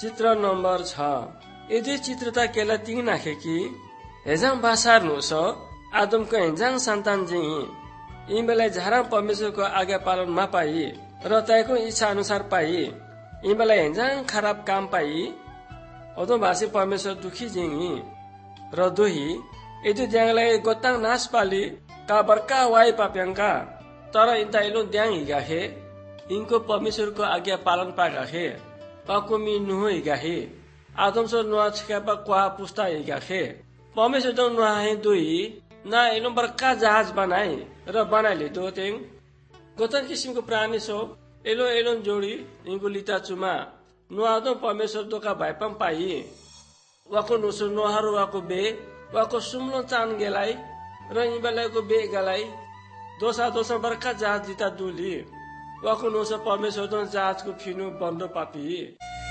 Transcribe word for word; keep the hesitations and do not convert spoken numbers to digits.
चित्र नंबर छ यदि चित्रता केला तीन नाखे कि हेजाङ बासार नुसो आदमको हेजाङ सन्तान जी यिनलाई झारा परमेश्वरको आज्ञा पालन मा पाई र तयको इच्छा अनुसार पाई यिनलाई हेजाङ खराब काम पाई अदो भाषी परमेश्वर दुखी जिङी र दोही यदि द्याङलाई गोताङ नाश पाली का बर्का वाई पाप्याङका तर इन्ता इलो द्याङ हिगाखे इनको परमेश्वरको आज्ञा पालन पागाखे पाकुमी नुहो हिगाखे आदम सो नुहा छिकापा क्वा पुस्ता हिगाखे परमेश्वर दो नुहा हे दोही ना इलो बर्का जहाज बनाई र बनाइले दो तेङ गोतन किसिमको प्राणी सो एलो एलो जोडी इनको लिता चुमा नुहा दो परमेश्वर दोका भाइपम पाई वाको नुसु नुहारु वाको बे वाको सुम्लो चान गेलाई र इबलाको बे गलाई दोसा दोसा बर्का जहाज जिता दुली वाको नुसु परमेश्वर दो जहाजको फिनु बन्द पापी